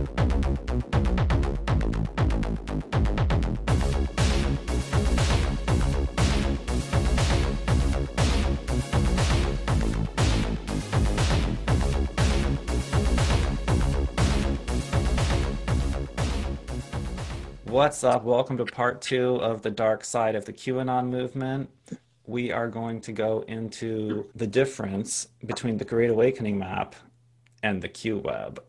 What's up? Welcome to part two of the dark side of the QAnon movement. We are going to go into the difference between the Great Awakening map and the Q Web.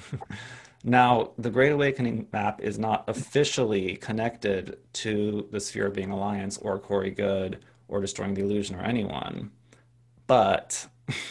Now, the Great Awakening map is not officially connected to the Sphere of Being Alliance or Corey Goode or Destroying the Illusion or anyone. But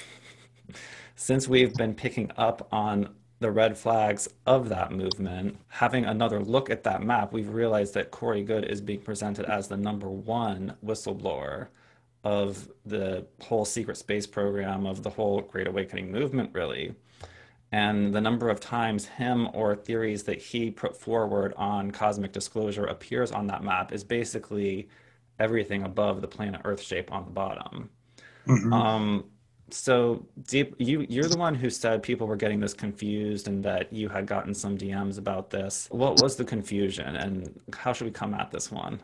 since we've been picking up on the red flags of that movement, having another look at that map, we've realized that Corey Goode is being presented as the number one whistleblower of the whole secret space program, of the whole Great Awakening movement, really. And the number of times him or theories that he put forward on cosmic disclosure appears on that map is basically everything above the planet Earth shape on the bottom. Mhm. Um, so Deep, you're the one who said people were getting this confused and that you had gotten some DMs about this. What was the confusion and how should we come at this one?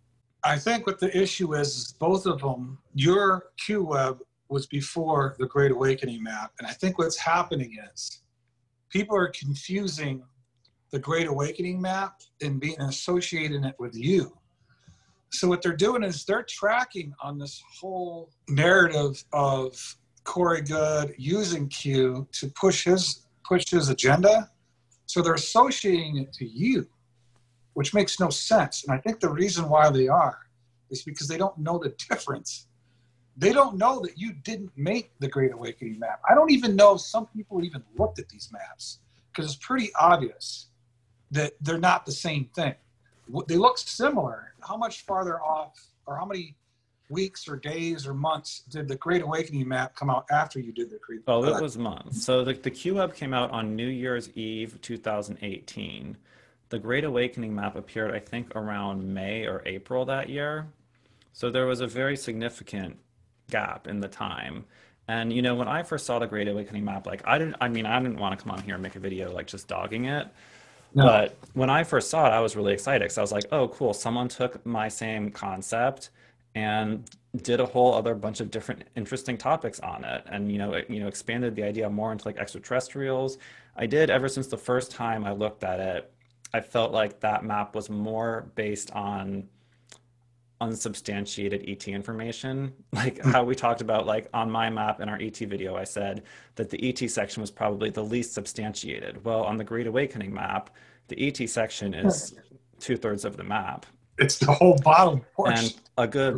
I think what the issue is both of them, your QWeb was before the Great Awakening map. And I think what's happening is people are confusing the Great Awakening map and being associating it with you. So what they're doing is they're tracking on this whole narrative of Corey Goode using Q to push his agenda. So they're associating it to you, which makes no sense. And I think the reason why they are is because they don't know the difference. They don't know that you didn't make the Great Awakening map. I don't even know if some people even looked at these maps because it's pretty obvious that they're not the same thing. They look similar. How much farther off or how many weeks or days or months did the Great Awakening map come out after you did the Great Oh, it was months. So the QWeb came out on New Year's Eve 2018. The Great Awakening map appeared, I think, around May or April that year. So there was a very significant gap in the time. And you know, when I first saw the Great Awakening map, like I didn't want to come on here and make a video like just dogging it. No. But when I first saw it, I was really excited because I was like, oh, cool, someone took my same concept and did a whole other bunch of different interesting topics on it and expanded the idea more into like extraterrestrials. I did ever since the first time I looked at it. I felt like that map was more based on unsubstantiated ET information, like how we talked about, like on my map in our ET video, I said that the ET section was probably the least substantiated. Well, on the Great Awakening map, the ET section is two-thirds of the map. It's the whole bottom And portion.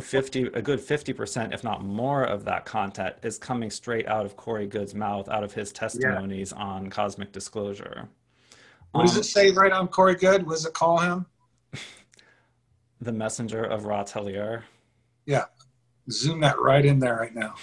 a good 50%, if not more, of that content is coming straight out of Corey Goode's mouth, out of his Yeah. testimonies on cosmic disclosure. What does it Um, say right on Corey Goode? What does it call him? the messenger of Ra Telier. Yeah. Zoom that right in there right now.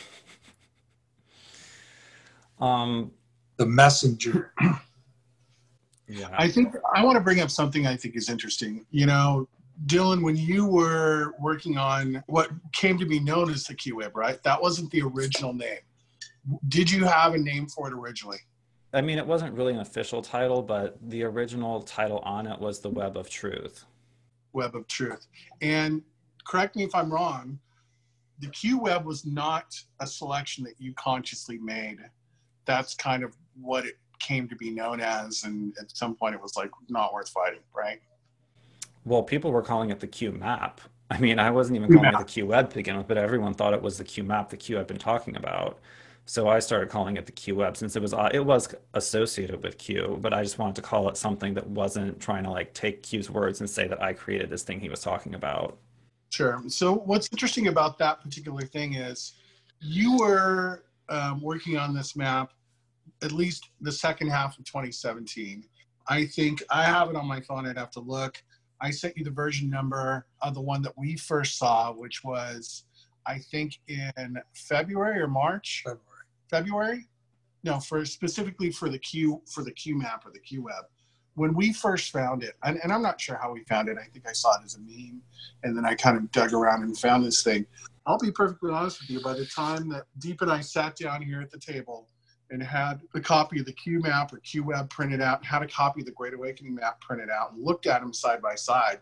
Um, The messenger. yeah. I think I want to bring up something I think is interesting. You know, Dylan, when you were working on what came to be known as the QWeb, right? That wasn't the original name. Did you have a name for it originally? I mean, it wasn't really an official title, but the original title on it was the Web of Truth. Web of Truth. And correct me if I'm wrong, the QWeb was not a selection that you consciously made. That's kind of what it came to be known as. And at some point it was like not worth fighting, right? Well, people were calling it the Q map. I mean, I wasn't even calling it the Q web to begin with, but everyone thought it was the Q map, the Q I've been talking about. So I started calling it the Q web since it was associated with Q, but I just wanted to call it something that wasn't trying to like take Q's words and say that I created this thing he was talking about. Sure. So what's interesting about that particular thing is you were working on this map at least the second half of 2017. I think I have it on my phone. I'd have to look. I sent you the version number of the one that we first saw, which was, I think, in February or March. February? No, specifically for the Q map or the Q web. When we first found it, and I'm not sure how we found it. I think I saw it as a meme, and then I kind of dug around and found this thing. I'll be perfectly honest with you. By the time that Deep and I sat down here at the table and had a copy of the Q map or Q web printed out, had a copy of the Great Awakening map printed out, and looked at them side by side,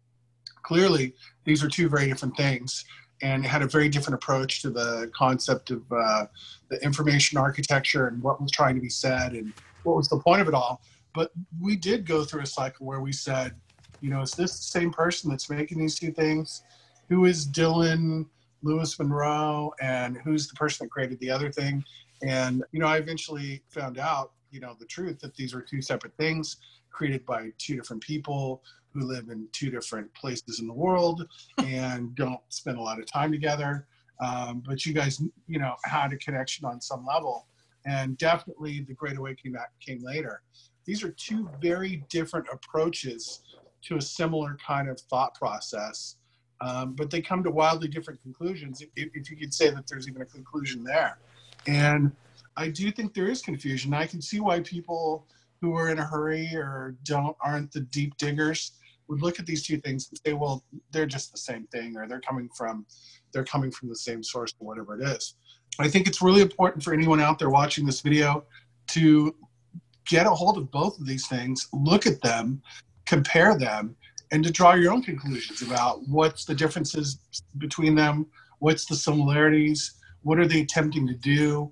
clearly these are two very different things, and had a very different approach to the concept of the information architecture and what was trying to be said and what was the point of it all. But we did go through a cycle where we said, you know, is this the same person that's making these two things? Who is Dylan Lewis Monroe, and who's the person that created the other thing? And, you know, I eventually found out, you know, the truth, that these were two separate things created by two different people who live in two different places in the world and don't spend a lot of time together. But you guys, you know, had a connection on some level. And definitely the Great Awakening that came later. These are two very different approaches to a similar kind of thought process. But they come to wildly different conclusions, if you could say that there's even a conclusion there. And I do think there is confusion. I can see why people who are in a hurry or aren't the deep diggers would look at these two things and say, well, they're just the same thing, or they're coming from the same source, or whatever it is. I think it's really important for anyone out there watching this video to get a hold of both of these things, look at them, compare them, and to draw your own conclusions about what's the differences between them, what's the similarities, what are they attempting to do,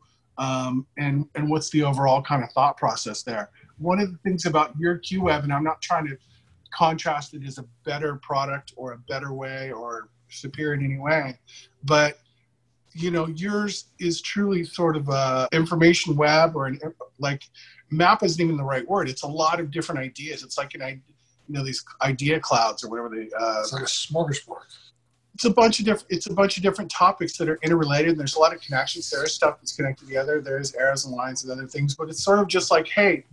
and what's the overall kind of thought process there. One of the things about your QWeb, and I'm not trying to contrast it as a better product or a better way or superior in any way, but you know, yours is truly sort of a information web, or like map isn't even the right word. It's a lot of different ideas. It's like these idea clouds or whatever they. It's like a smorgasbord. It's a bunch of different topics that are interrelated. And there's a lot of connections. There is stuff that's connected together. There's arrows and lines and other things, but it's sort of just like, hey,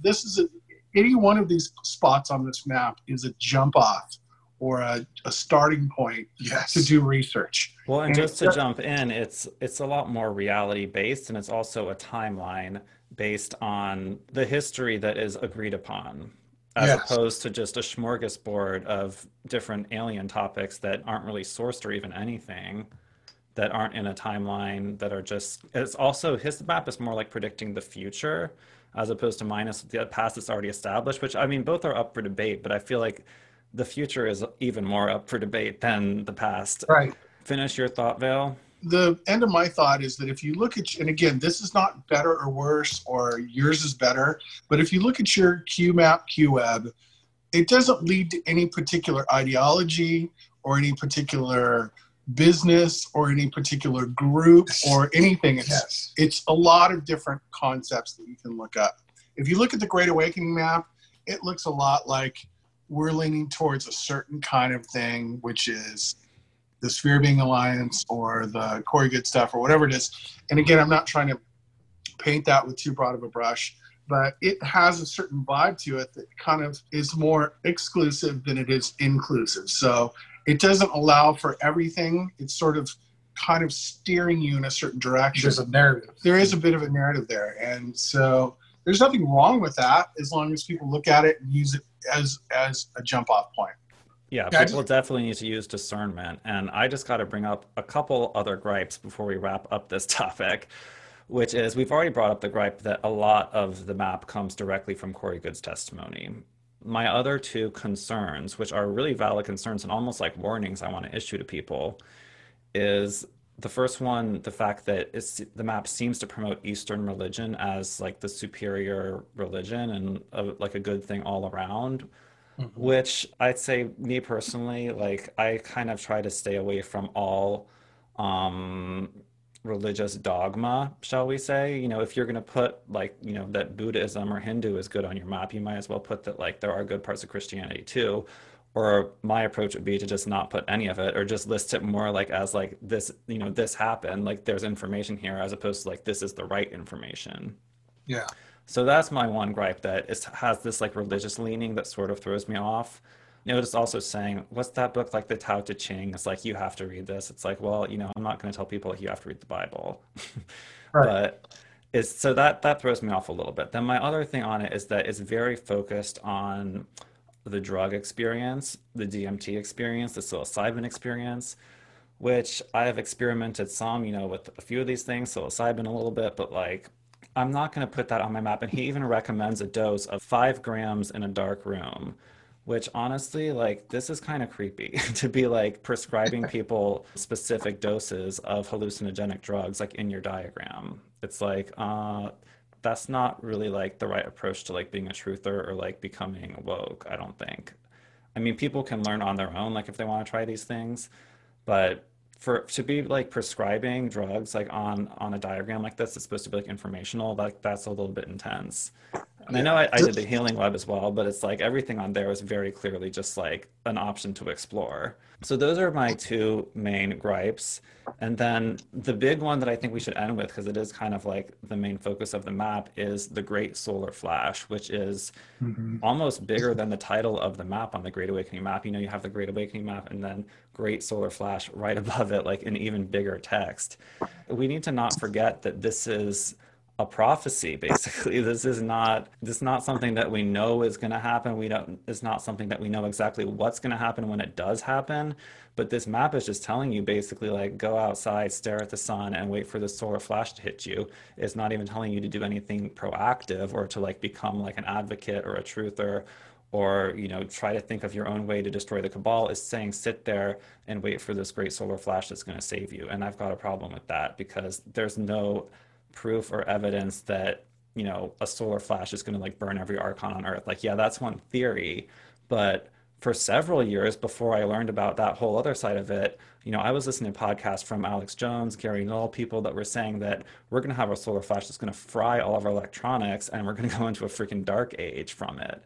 any one of these spots on this map is a jump off or a starting point to do research. Well, and just to jump in, it's a lot more reality based, and it's also a timeline based on the history that is agreed upon, as opposed to just a smorgasbord of different alien topics that aren't really sourced or even anything, that aren't in a timeline, that are just, it's also, his map is more like predicting the future as opposed to mine is the past that's already established, which I mean, both are up for debate, but I feel like the future is even more up for debate than the past. Right. Finish your thought, Vale. The end of my thought is that if you look at, and again, this is not better or worse or yours is better, but if you look at your QMap, QWeb, it doesn't lead to any particular ideology or any particular business or any particular group or anything. It's a lot of different concepts that you can look up. If you look at the Great Awakening map, it looks a lot like we're leaning towards a certain kind of thing, which is the Sphere Being Alliance or the Corey Good stuff or whatever it is. And again, I'm not trying to paint that with too broad of a brush, but it has a certain vibe to it that kind of is more exclusive than it is inclusive. So it doesn't allow for everything. It's sort of kind of steering you in a certain direction. There's a narrative. There is a bit of a narrative there. And so there's nothing wrong with that as long as people look at it and use it as a jump off point. Yeah, people definitely need to use discernment. And I just got to bring up a couple other gripes before we wrap up this topic, which is we've already brought up the gripe that a lot of the map comes directly from Corey Good's testimony. My other two concerns, which are really valid concerns and almost like warnings I want to issue to people, is the first one, the fact that the map seems to promote Eastern religion as like the superior religion and like a good thing all around, which I'd say, me personally, like I kind of try to stay away from all religious dogma, shall we say. You know, if you're going to put like, you know, that Buddhism or Hindu is good on your map, you might as well put that like there are good parts of Christianity too. Or my approach would be to just not put any of it, or just list it more like as like this, you know, this happened, like there's information here, as opposed to like this is the right information. Yeah. So that's my one gripe, that it has this like religious leaning that sort of throws me off. You know, just also saying, what's that book like, the Tao Te Ching? It's like, you have to read this. It's like, well, you know, I'm not going to tell people you have to read the Bible. Right. But so that throws me off a little bit. Then my other thing on it is that it's very focused on the drug experience, the DMT experience, the psilocybin experience, which I have experimented some, you know, with a few of these things, psilocybin a little bit, but like I'm not going to put that on my map. And he even recommends a dose of 5 grams in a dark room, which honestly, like, this is kind of creepy to be like prescribing people specific doses of hallucinogenic drugs, like in your diagram. It's like, that's not really like the right approach to like being a truther or like becoming woke, I don't think. I mean, people can learn on their own, like if they want to try these things, but for to be like prescribing drugs like on a diagram like this, it's supposed to be like informational, like that's a little bit intense. And I know Yeah. I did the Healing Web as well, but it's like everything on there is very clearly just like an option to explore. So those are my two main gripes. And then the big one that I think we should end with, because it is kind of like the main focus of the map, is the Great Solar Flash, which is Mhm. almost bigger than the title of the map on the Great Awakening map. You know, you have the Great Awakening map and then Great Solar Flash right above it, like in even bigger text. We need to not forget that this is a prophecy, basically. This is not something that we know is going to happen. We don't It's not something that we know exactly what's going to happen when it does happen. But this map is just telling you basically like go outside, stare at the sun, and wait for the solar flash to hit you. It's not even telling you to do anything proactive or to like become like an advocate or a truther or try to think of your own way to destroy the cabal. Is saying sit there and wait for this great solar flash that's going to save you. And I've got a problem with that because there's no proof or evidence that a solar flash is going to like burn every archon on earth. Like, yeah, that's one theory, but for several years before I learned about that whole other side of it, I was listening to podcasts from Alex Jones, Gary Null, people that were saying that we're going to have a solar flash that's going to fry all of our electronics and we're going to go into a freaking dark age from it.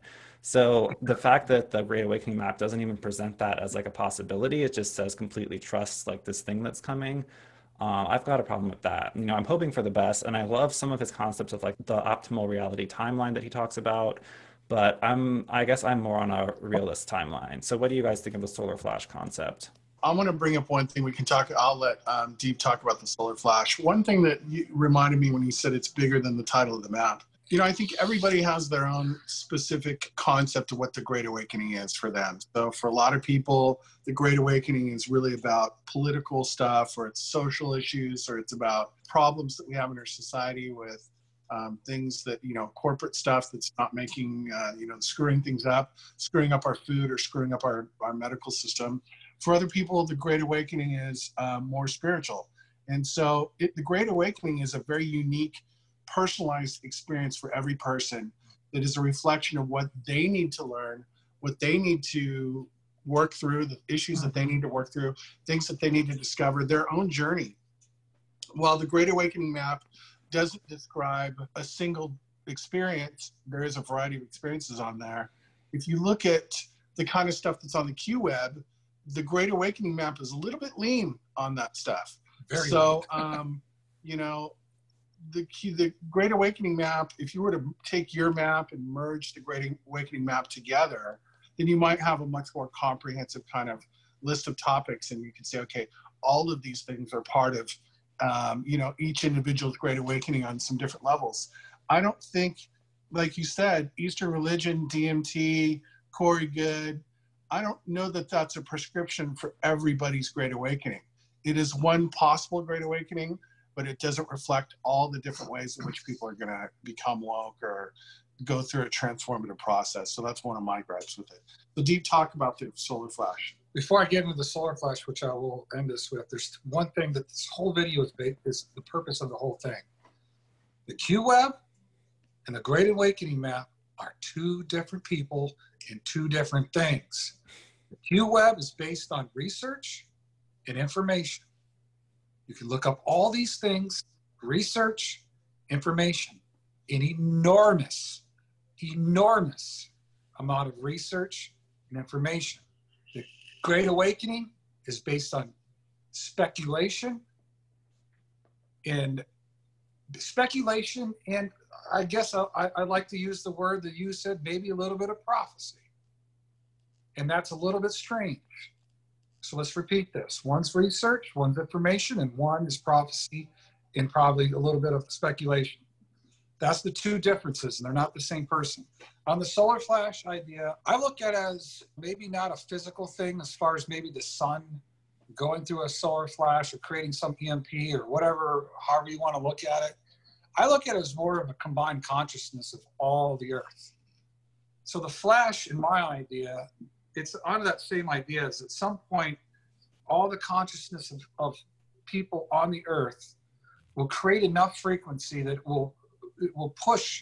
So the fact that the Great Awakening map doesn't even present that as like a possibility, it just says completely trusts like this thing that's coming. I've got a problem with that. I'm hoping for the best, and I love some of his concepts of like the optimal reality timeline that he talks about, but I guess I'm more on a realist timeline. So what do you guys think of the solar flash concept? I want to bring up one thing we can talk. I'll let Deep talk about the solar flash. One thing that you reminded me when you said it's bigger than the title of the map. I think everybody has their own specific concept of what the Great Awakening is for them. So for a lot of people, the Great Awakening is really about political stuff, or it's social issues, or it's about problems that we have in our society with things that, corporate stuff that's not making, screwing things up, screwing up our food or screwing up our medical system. For other people, the Great Awakening is more spiritual. And so the Great Awakening is a very unique, personalized experience for every person that is a reflection of what they need to learn, what they need to work through, the issues that they need to work through, things that they need to discover, their own journey. While the Great Awakening map doesn't describe a single experience, there is a variety of experiences on there. If you look at the kind of stuff that's on the Q Web, the Great Awakening map is a little bit lean on that stuff. Very so, the Great Awakening map, if you were to take your map and merge the Great Awakening map together, then you might have a much more comprehensive kind of list of topics. And you can say, okay, all of these things are part of, each individual's Great Awakening on some different levels. I don't think, like you said, Eastern religion, DMT, Corey Good, I don't know that that's a prescription for everybody's Great Awakening. It is one possible Great Awakening, but it doesn't reflect all the different ways in which people are going to become woke or go through a transformative process. So that's one of my gripes with it. So Deep, talk about the solar flash. Before I get into the solar flash, which I will end this with, there's one thing that this whole video is the purpose of the whole thing. The Q Web and the Great Awakening map are two different people and two different things. The Q Web is based on research and information. You can look up all these things, research, information, an enormous amount of research and information. The Great Awakening is based on speculation, and I guess I like to use the word that you said, maybe a little bit of prophecy. And that's a little bit strange. So let's repeat this. One's research, one's information, and one is prophecy and probably a little bit of speculation. That's the two differences, and they're not the same person. On the solar flash idea, I look at it as maybe not a physical thing as far as maybe the sun going through a solar flash or creating some EMP or whatever, however you want to look at it. I look at it as more of a combined consciousness of all the earth. So the flash, in my idea, it's on that same idea as at some point, all the consciousness of people on the earth will create enough frequency that it will push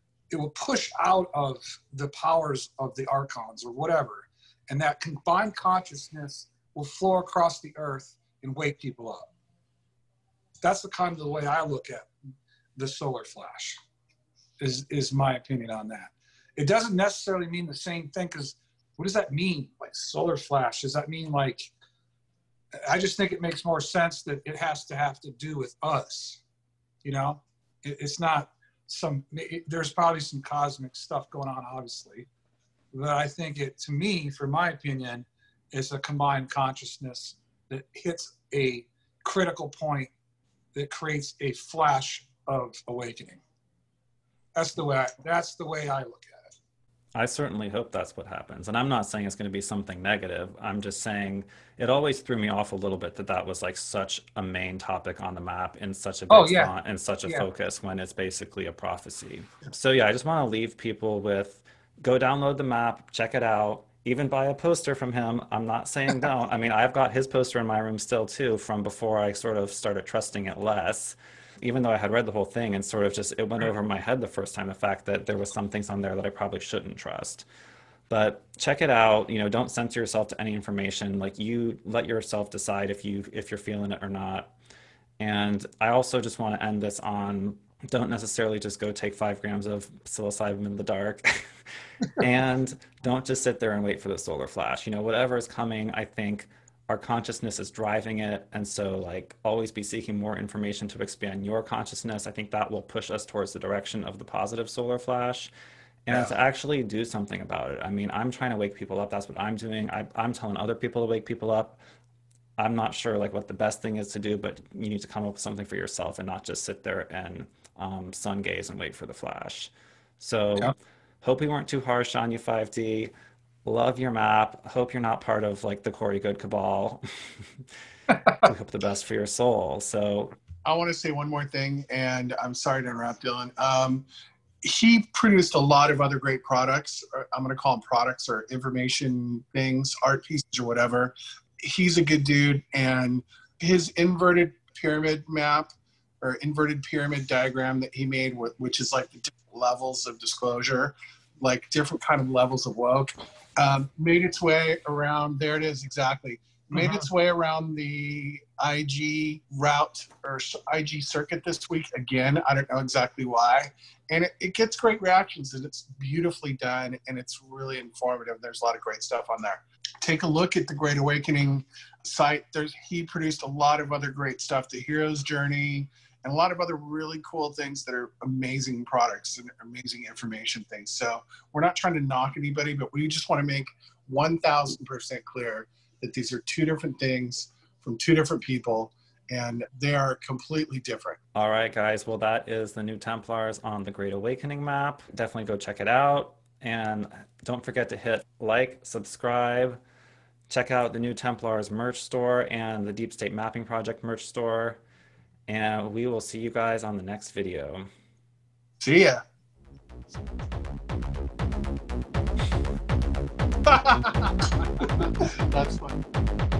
out of the powers of the archons or whatever. And that combined consciousness will flow across the earth and wake people up. That's the kind of the way I look at the solar flash, is my opinion on that. It doesn't necessarily mean the same thing, because what does that mean? Like solar flash, does that mean like, I just think it makes more sense that it has to have to do with us. You know, it's not there's probably some cosmic stuff going on, obviously, but I think it, to me, for my opinion, is a combined consciousness that hits a critical point that creates a flash of awakening. That's the way I look at it. I certainly hope that's what happens. And I'm not saying it's going to be something negative. I'm just saying it always threw me off a little bit that was like such a main topic on the map in such a big font and such a focus, when it's basically a prophecy. So yeah, I just want to leave people with, go download the map, check it out, even buy a poster from him. I'm not saying don't. I mean, I've got his poster in my room still too, from before I sort of started trusting it less. Even though I had read the whole thing and sort of just, it went over my head the first time, the fact that there was some things on there that I probably shouldn't trust. But check it out, you know, don't censor yourself to any information. Like, you let yourself decide if you're feeling it or not. And I also just want to end this on, don't necessarily just go take 5 grams of psilocybin in the dark. And don't just sit there and wait for the solar flash. You know, whatever is coming, I think our consciousness is driving it. And so, like, always be seeking more information to expand your consciousness. I think that will push us towards the direction of the positive solar flash, and to actually do something about it. I mean, I'm trying to wake people up. That's what I'm doing. I'm telling other people to wake people up. I'm not sure like what the best thing is to do, but you need to come up with something for yourself and not just sit there and sun gaze and wait for the flash. So hope we weren't too harsh on you, 5D. Love your map. Hope you're not part of like the Corey Good cabal. We hope the best for your soul. So I want to say one more thing, and I'm sorry to interrupt, Dylan. He produced a lot of other great products. I'm going to call them products or information things, art pieces or whatever. He's a good dude, and his inverted pyramid map or inverted pyramid diagram that he made, which is like the different levels of disclosure, like different kind of levels of woke, made its way around. There it is, exactly. Made its way around the IG route or IG circuit this week again. I don't know exactly why. And it gets great reactions, and it's beautifully done, and it's really informative. There's a lot of great stuff on there. Take a look at the Great Awakening site. He produced a lot of other great stuff, the Hero's Journey, and a lot of other really cool things that are amazing products and amazing information things. So we're not trying to knock anybody, but we just want to make 1000% clear that these are 2 different things from 2 different people, and they are completely different. All right, guys. Well, that is the New Templars on the Great Awakening map. Definitely go check it out. And don't forget to hit like, subscribe, check out the New Templars merch store and the Deep State Mapping Project merch store. And we will see you guys on the next video. See ya. That's fun.